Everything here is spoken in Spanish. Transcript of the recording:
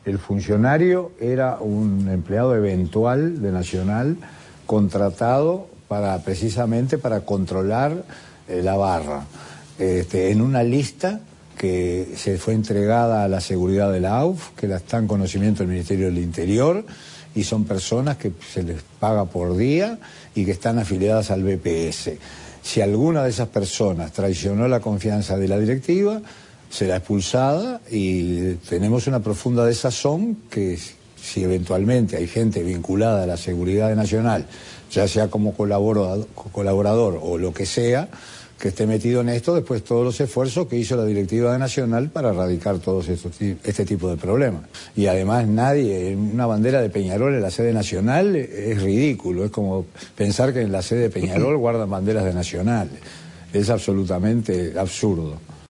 El funcionario era un empleado eventual de Nacional contratado precisamente para controlar la barra, en una lista que se fue entregada a la seguridad de la AUF, que está en conocimiento del Ministerio del Interior, y son personas que se les paga por día y que están afiliadas al BPS. Si alguna de esas personas traicionó la confianza de la directiva, será expulsada, y tenemos una profunda desazón que si eventualmente hay gente vinculada a la seguridad nacional, ya sea como colaborador o lo que sea, que esté metido en esto, después todos los esfuerzos que hizo la directiva de Nacional para erradicar todos este tipo de problemas. Y además nadie, una bandera de Peñarol en la sede Nacional es ridículo, es como pensar que en la sede de Peñarol guardan banderas de Nacional, es absolutamente absurdo.